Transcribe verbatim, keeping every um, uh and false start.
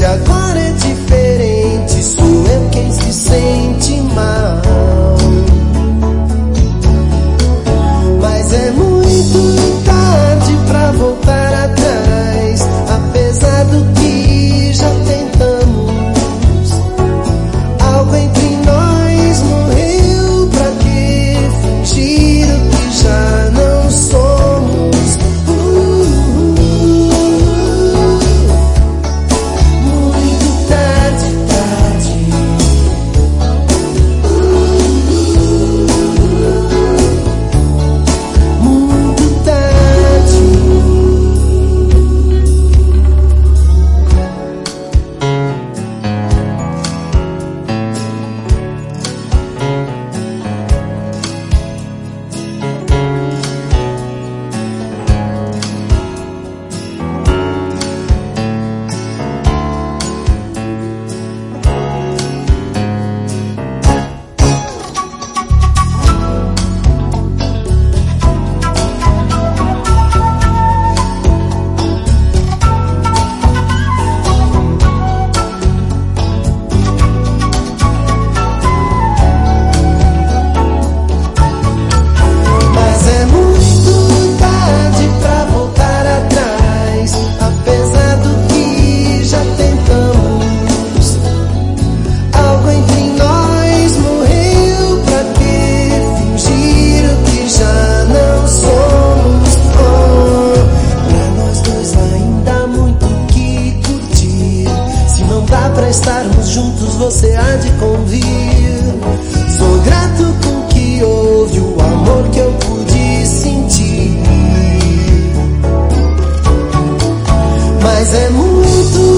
Se agora é diferente, sou eu quem se sente mal. Mas é muito tarde pra voltar atrás, apesar do que já tentamos. Algo entre nós morreu, pra que fingir o que já não somos? uh, Muito tarde, tarde. Muito tarde. Mas é muito tarde pra voltar atrás, apesar do que já tentamos. Algo entre nós morreu, pra que fingir o que já não somos? Oh, pra nós dois ainda há muito que curtir. Se não dá pra estarmos juntos, você há de convir. Sou grato com o que houve, o amor que eu pude sentir. Mas é muito